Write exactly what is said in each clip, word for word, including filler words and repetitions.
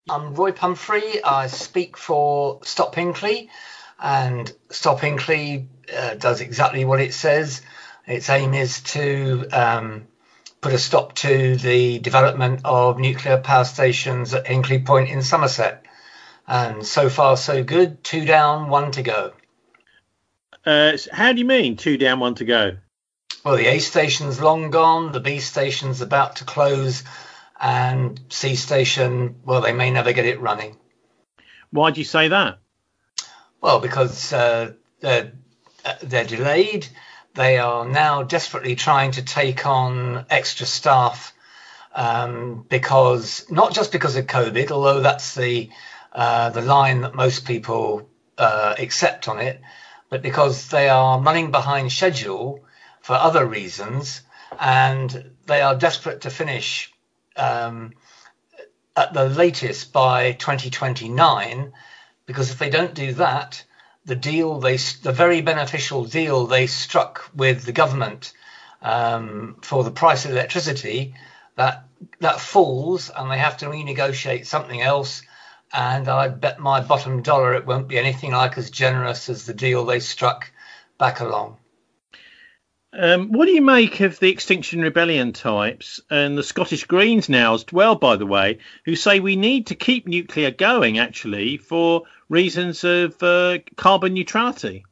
I'm Roy Pumphrey. I speak for Stop Hinkley, and Stop Hinkley uh, does exactly what it says. Its aim is to um, put a stop to the development of nuclear power stations at Hinkley Point in Somerset. And so far, so good. Two down, one to go. Uh, how do you mean, two down, one to go? Well, the A station's long gone, the B station's about to close, and C station, well, they may never get it running. Why do you say that? Well, because uh, they're, they're delayed. They are now desperately trying to take on extra staff um, because, not just because of COVID, although that's the uh, the line that most people uh, accept on it, but because they are running behind schedule for other reasons, and they are desperate to finish um, at the latest by twenty twenty-nine, because if they don't do that, the deal they, the very beneficial deal they struck with the government um, for the price of electricity, that that falls, and they have to renegotiate something else. And I bet my bottom dollar it won't be anything like as generous as the deal they struck back along. Um, what do you make of the Extinction Rebellion types and the Scottish Greens now as well, by the way, who say we need to keep nuclear going, actually, for reasons of uh, carbon neutrality?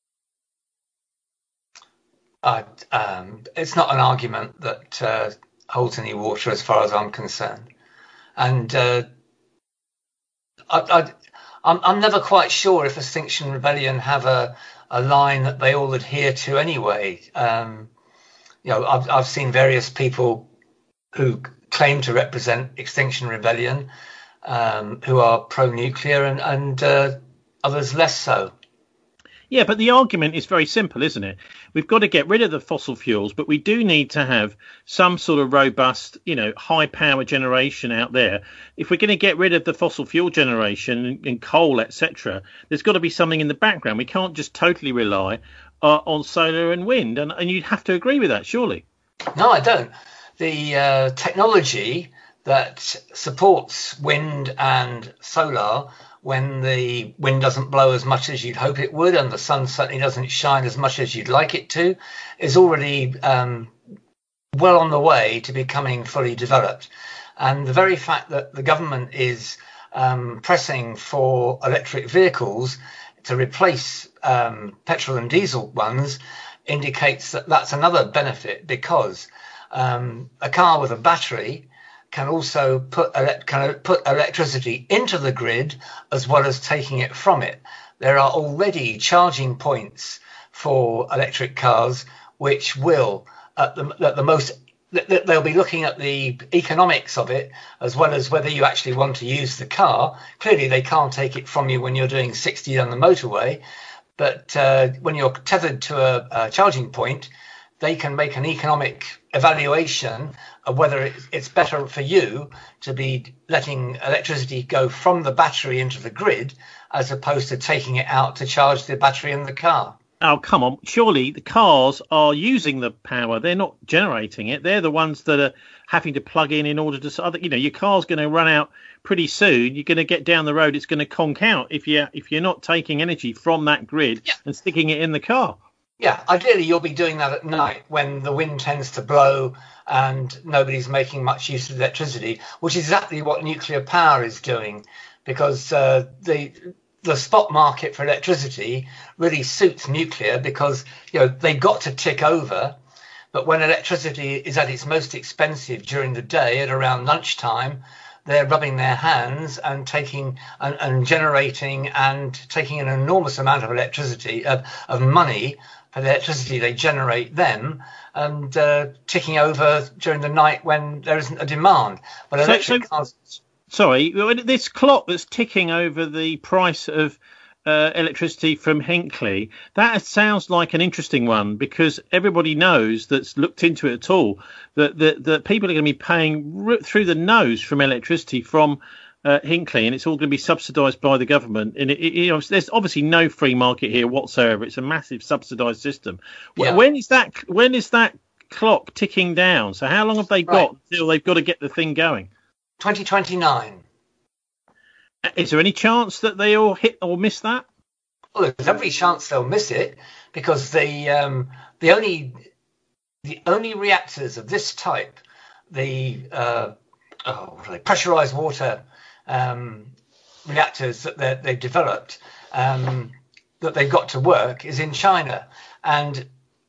Uh, um, it's not an argument that uh, holds any water as far as I'm concerned. And uh, I, I, I'm, I'm never quite sure if Extinction Rebellion have a, a line that they all adhere to anyway. Um, you know, I've, I've seen various people who claim to represent Extinction Rebellion um, who are pro-nuclear and, and uh, others less so. Yeah, but the argument is very simple, isn't it? We've got to get rid of the fossil fuels, but we do need to have some sort of robust, you know, high power generation out there. If we're going to get rid of the fossil fuel generation and, and coal, et cetera, there's got to be something in the background. We can't just totally rely uh, on solar and wind. And, and you'd have to agree with that, surely. No, I don't. The uh, technology that supports wind and solar, when the wind doesn't blow as much as you'd hope it would and the sun certainly doesn't shine as much as you'd like it to, is already um, well on the way to becoming fully developed. And the very fact that the government is um, pressing for electric vehicles to replace um, petrol and diesel ones indicates that that's another benefit, because um, a car with a battery can also put can put electricity into the grid as well as taking it from it. There are already charging points for electric cars, which will, at the, at the most, they'll be looking at the economics of it as well as whether you actually want to use the car. Clearly, they can't take it from you when you're doing sixty on the motorway, but uh, when you're tethered to a, a charging point, they can make an economic evaluation of whether it's better for you to be letting electricity go from the battery into the grid as opposed to taking it out to charge the battery in the car. Oh, come on. Surely the cars are using the power. They're not generating it. They're the ones that are having to plug in in order to, you know, your car's going to run out pretty soon. You're going to get down the road. It's going to conk out if you're, if you're not taking energy from that grid yeah. and sticking it in the car. Yeah, ideally you'll be doing that at night when the wind tends to blow and nobody's making much use of electricity, which is exactly what nuclear power is doing, because uh, the the spot market for electricity really suits nuclear because, you know, they got to tick over. But when electricity is at its most expensive during the day at around lunchtime, they're rubbing their hands and taking and, and generating and taking an enormous amount of electricity, of, of money for the electricity they generate them, and uh, ticking over during the night when there isn't a demand. But electric so, cars... Sorry, this clock that's ticking over the price of uh, electricity from Hinkley, that sounds like an interesting one, because everybody knows that's looked into it at all that that, that people are going to be paying r- through the nose from electricity from uh, Hinkley, and it's all going to be subsidised by the government. And it, it, you know, there's obviously no free market here whatsoever. It's a massive subsidised system. Yeah. When is that? When is that clock ticking down? So how long have they got right. until they've got to get the thing going? twenty twenty-nine. Is there any chance that they all hit or miss that? Well, there's every chance they'll miss it because the um, the only the only reactors of this type, the uh, oh, what are they, pressurized water um, reactors that they've developed um, that they've got to work is in China, and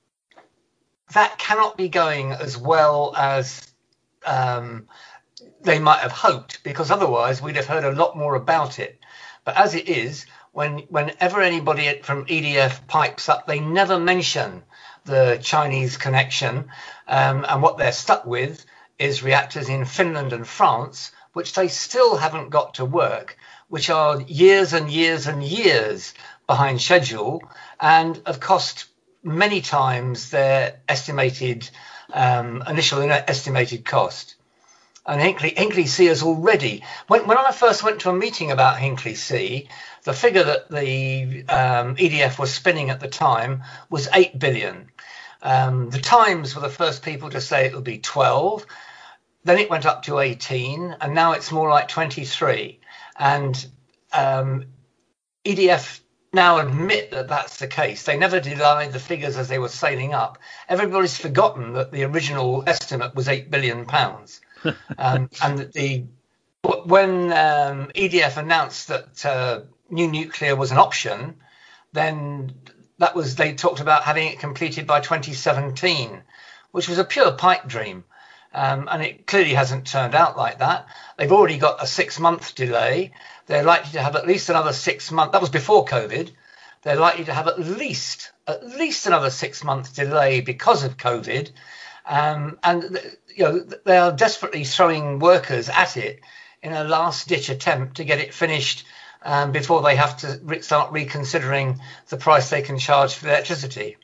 that cannot be going as well as um, they might have hoped, because otherwise we'd have heard a lot more about it. But as it is, when whenever anybody from E D F pipes up, they never mention the Chinese connection, um, and what they're stuck with is reactors in Finland and France, which they still haven't got to work, which are years and years and years behind schedule and have cost many times their estimated um, initial estimated cost. And Hinkley, Hinkley C has already, when, when I first went to a meeting about Hinkley C, the figure that the um, E D F was spinning at the time was eight billion. Um, the Times were the first people to say it would be twelve. Then it went up to eighteen, and now it's more like twenty-three. And um, E D F now admit that that's the case. They never denied the figures as they were sailing up. Everybody's forgotten that the original estimate was eight billion pounds. um, and that the when um, E D F announced that uh, new nuclear was an option, then that was they talked about having it completed by twenty seventeen, which was a pure pipe dream. Um, and it clearly hasn't turned out like that. They've already got a six-month delay. They're likely to have at least another six months. That was before COVID. They're likely to have at least at least another six-month delay because of COVID. Um, and you know they are desperately throwing workers at it in a last-ditch attempt to get it finished um, before they have to re- start reconsidering the price they can charge for electricity.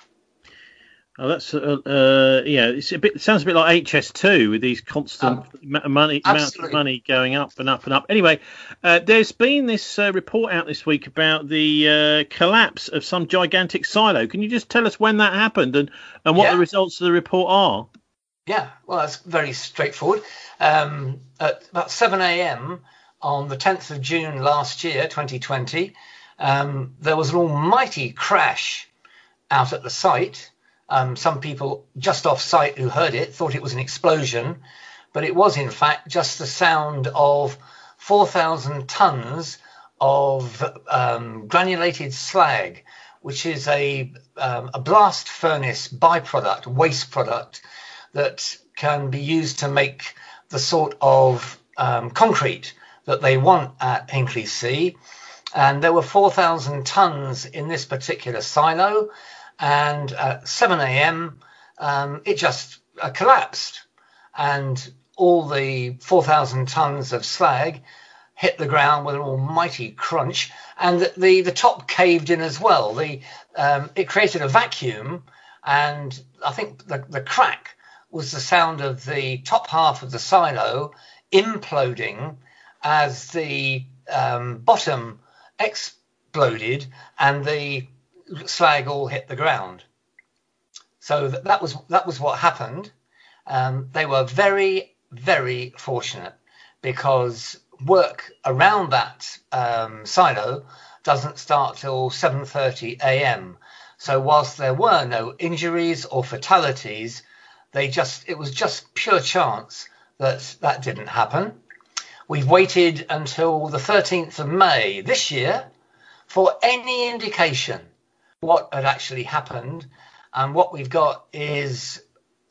Oh, that's uh, uh, yeah. It's a bit. It sounds a bit like H S two with these constant um, money amounts of money going up and up and up. Anyway, uh, there's been this uh, report out this week about the uh, collapse of some gigantic silo. Can you just tell us when that happened and and what yeah. the results of the report are? Yeah, well, that's very straightforward. Um, at about seven a.m. on the tenth of June last year, twenty twenty, um, there was an almighty crash out at the site. Um, some people just off site who heard it thought it was an explosion, but it was in fact just the sound of four thousand tons of um, granulated slag, which is a, um, a blast furnace byproduct, waste product that can be used to make the sort of um, concrete that they want at Hinkley C. And there were four thousand tons in this particular silo. And at seven a.m., um, it just uh, collapsed, and all the four thousand tons of slag hit the ground with an almighty crunch, and the the, the top caved in as well. The um, it created a vacuum, and I think the, the crack was the sound of the top half of the silo imploding as the um, bottom exploded, and the slag all hit the ground. So that, that was that was what happened. Um, they were very, very fortunate because work around that um, silo doesn't start till seven thirty a.m. So whilst there were no injuries or fatalities, they just it was just pure chance that that didn't happen. We've waited until the thirteenth of May this year for any indication what had actually happened, and what we've got is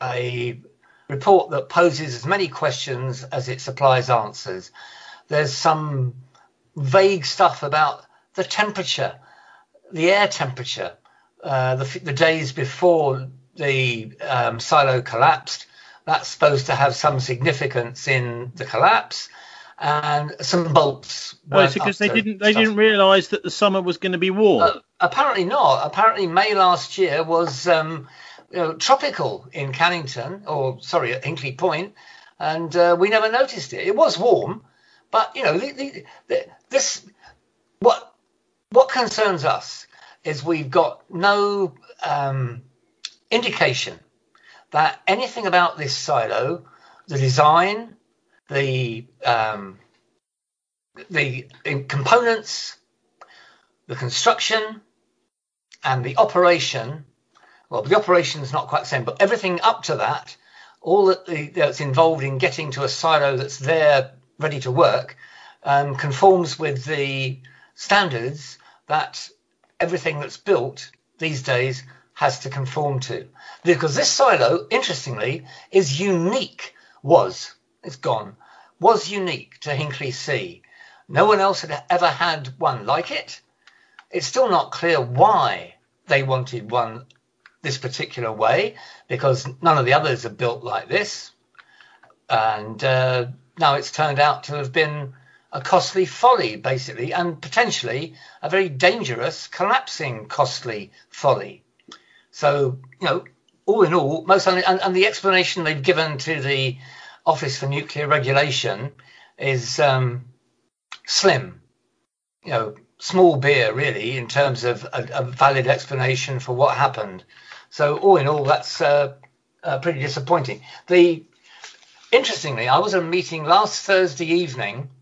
a report that poses as many questions as it supplies answers. There's some vague stuff about the temperature, the air temperature, uh, the, the days before the um, silo collapsed. That's supposed to have some significance in the collapse. And some bolts. Oh, it's because they didn't they stuff. didn't realise that the summer was going to be warm. Uh, apparently not. Apparently May last year was um, you know, tropical in Cannington, or sorry, at Hinkley Point, and uh, we never noticed it. It was warm, but you know, the, the, the, this what what concerns us is we've got no um, indication that anything about this silo, the design, the um, the components, the construction, and the operation. Well, the operation is not quite the same, but everything up to that, all that the, that's involved in getting to a silo that's there ready to work, um, conforms with the standards that everything that's built these days has to conform to. Because this silo, interestingly, is unique, was, it's gone, was unique to Hinckley C. No one else had ever had one like it. It's still not clear why they wanted one this particular way, because none of the others are built like this. And uh, now it's turned out to have been a costly folly, basically, and potentially a very dangerous, collapsing, costly folly. So, you know, all in all, most and, and the explanation they've given to the Office for Nuclear Regulation is um, slim, you know, small beer, really, in terms of a, a valid explanation for what happened. So, all in all, that's uh, uh, pretty disappointing. The interestingly, I was at a meeting last Thursday evening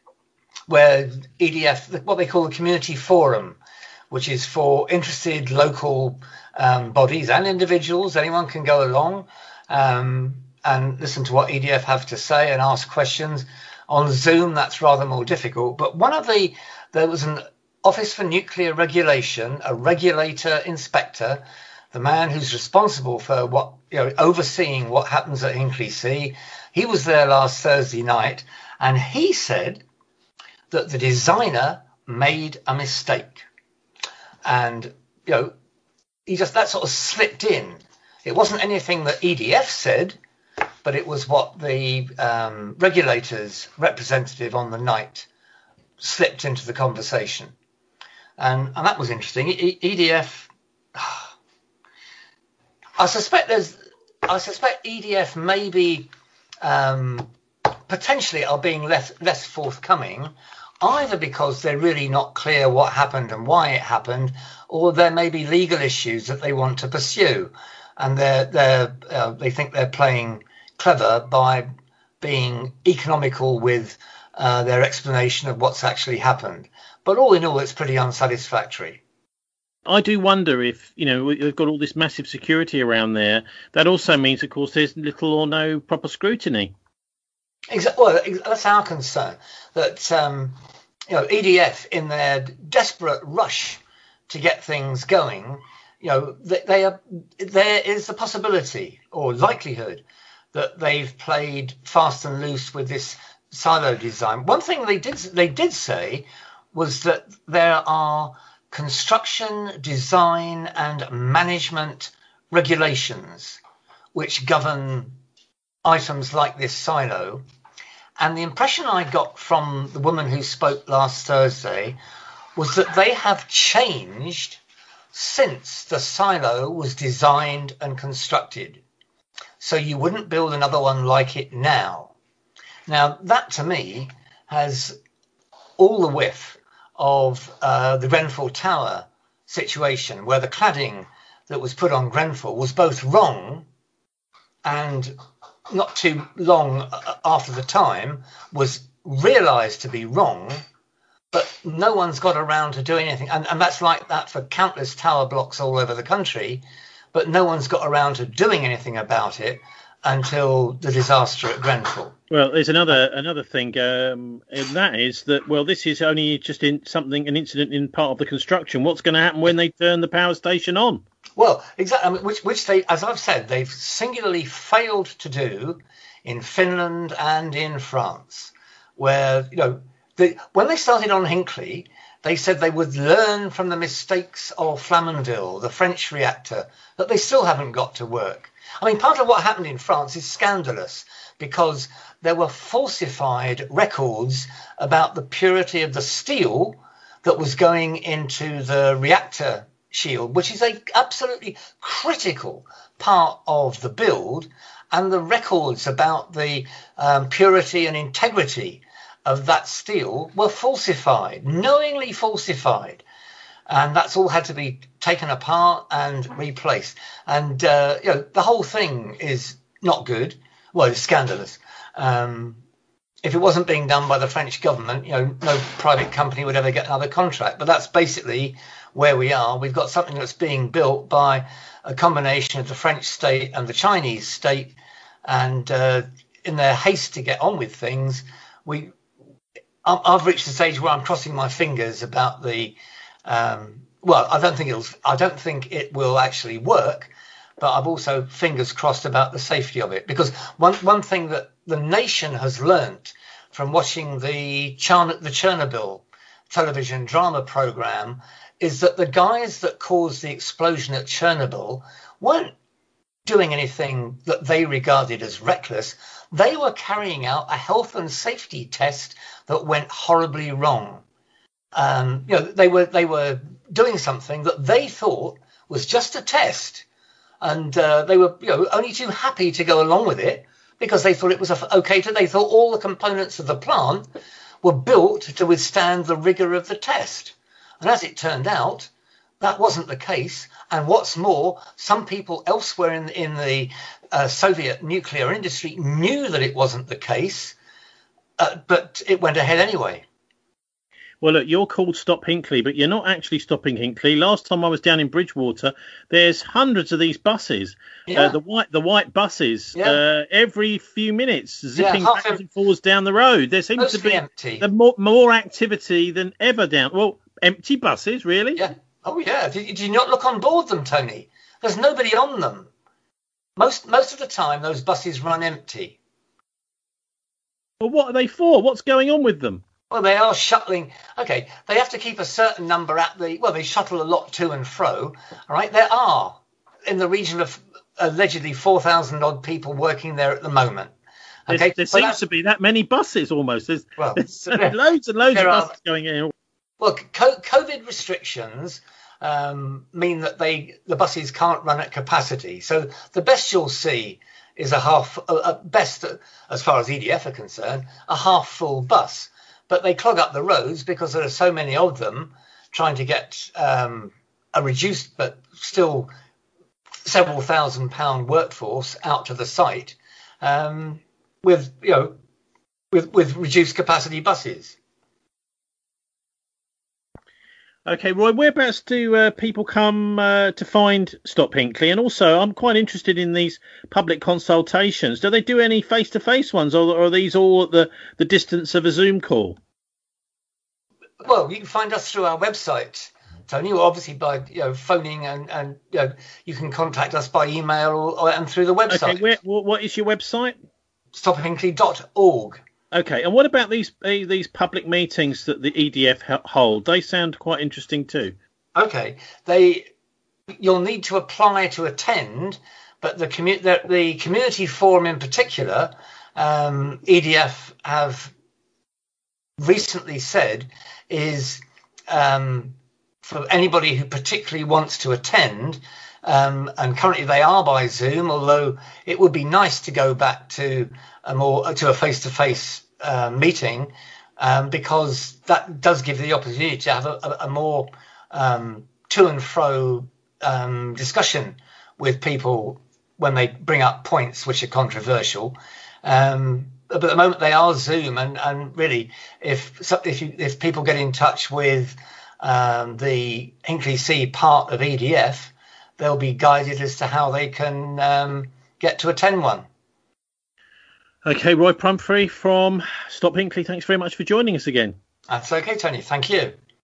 where E D F, what they call the Community Forum, which is for interested local um, bodies and individuals. Anyone can go along um, and listen to what E D F have to say and ask questions. On Zoom, that's rather more difficult. But one of the, there was an Office for Nuclear Regulation, a regulator inspector, the man who's responsible for what, you know, overseeing what happens at Hinckley C. He was there last Thursday night, and he said that the designer made a mistake. And, you know, he just, that sort of slipped in. It wasn't anything that E D F said, but it was what the um, regulator's representative on the night slipped into the conversation. And, and that was interesting. E- EDF, I suspect there's, I suspect E D F maybe um, potentially are being less, less forthcoming, either because they're really not clear what happened and why it happened, or there may be legal issues that they want to pursue, and they're, they're, uh, they think they're playing clever by being economical with uh, their explanation of what's actually happened. But all in all, it's pretty unsatisfactory. I do wonder if, you know, we've got all this massive security around there. That also means, of course, there's little or no proper scrutiny. Exactly. Well, that's our concern, that um, you know, E D F, in their desperate rush to get things going, you know, they, they are, there is the possibility or likelihood that they've played fast and loose with this silo design. One thing they did they did say was that there are construction, design, and management regulations which govern items like this silo. And the impression I got from the woman who spoke last Thursday was that they have changed since the silo was designed and constructed. So you wouldn't build another one like it now. Now, that to me has all the whiff of uh, the Grenfell Tower situation, where the cladding that was put on Grenfell was both wrong and not too long after the time was realised to be wrong, but no one's got around to doing anything. And, and that's like that for countless tower blocks all over the country, but no one's got around to doing anything about it until the disaster at Grenfell. Well, there's another another thing, um, and that is that, well, this is only just in something, an incident in part of the construction. What's going to happen when they turn the power station on? Well, exactly, I mean, which, which they, as I've said, they've singularly failed to do in Finland and in France, where, you know, the, when they started on Hinckley, they said they would learn from the mistakes of Flamanville, the French reactor, that they still haven't got to work. I mean, part of what happened in France is scandalous, because there were falsified records about the purity of the steel that was going into the reactor shield, which is a absolutely critical part of the build, and the records about the um, purity and integrity of that steel were falsified, knowingly falsified. And that's all had to be taken apart and replaced. And, uh, you know, the whole thing is not good. Well, it's scandalous. Um, if it wasn't being done by the French government, you know, no private company would ever get another contract. But that's basically where we are. We've got something that's being built by a combination of the French state and the Chinese state. And uh, in their haste to get on with things, we I've reached the stage where I'm crossing my fingers about the. Um, well, I don't think it'll. I don't think it will actually work. But I've also fingers crossed about the safety of it, because one one thing that the nation has learnt from watching the Chern- the Chernobyl television drama program is that the guys that caused the explosion at Chernobyl weren't doing anything that they regarded as reckless. They were carrying out a health and safety test that went horribly wrong. Um, you know, they were they were doing something that they thought was just a test. And uh, they were, you know, only too happy to go along with it because they thought it was okay to. They thought all the components of the plant were built to withstand the rigor of the test. And as it turned out, that wasn't the case. And what's more, some people elsewhere in, in the uh, Soviet nuclear industry knew that it wasn't the case, uh, but it went ahead anyway. Well, look, you're called Stop Hinckley, but you're not actually stopping Hinckley. Last time I was down in Bridgewater, there's hundreds of these buses, yeah. uh, the white the white buses, yeah. uh, every few minutes, zipping yeah, backwards and forwards down the road. There seems to be empty. The more, more activity than ever down. Well, empty buses, really? Yeah. Oh, yeah. Did, did you not look on board them, Tony? There's nobody on them. Most most of the time, those buses run empty. Well, what are they for? What's going on with them? Well, they are shuttling. OK, they have to keep a certain number at the. Well, they shuttle a lot to and fro. All right. There are in the region of allegedly four thousand odd people working there at the moment. Okay. There, there seems to be that many buses almost. There's, well, there's there, loads and loads of buses are, going in. Well, COVID restrictions um, mean that they the buses can't run at capacity. So the best you'll see is a half, at best, as far as E D F are concerned, a half full bus. But they clog up the roads because there are so many of them trying to get um, a reduced but still several thousand pound workforce out to the site um, with, you know, with, with reduced capacity buses. OK, Roy, whereabouts do uh, people come uh, to find Stop Hinckley? And also, I'm quite interested in these public consultations. Do they do any face-to-face ones, or are these all at the, the distance of a Zoom call? Well, you can find us through our website, Tony, or obviously by you know phoning, and, and you know, you can contact us by email or, or and through the website. OK, where, what is your website? stop hinckley dot org. OK, and what about these these public meetings that the E D F hold? They sound quite interesting too. OK, they you'll need to apply to attend, but the, commu- the, the community forum in particular, um, E D F have recently said is um, for anybody who particularly wants to attend. Um, and currently they are by Zoom, although it would be nice to go back to a more to a face-to-face uh, meeting, um, because that does give the opportunity to have a, a, a more um, to and fro um, discussion with people when they bring up points which are controversial. Um, but at the moment they are Zoom, and, and really, if if you, if people get in touch with um, the Hinckley C part of E D F, they'll be guided as to how they can um, get to attend one. OK, Roy Pumphrey from Stop Hinckley, thanks very much for joining us again. That's OK, Tony. Thank you.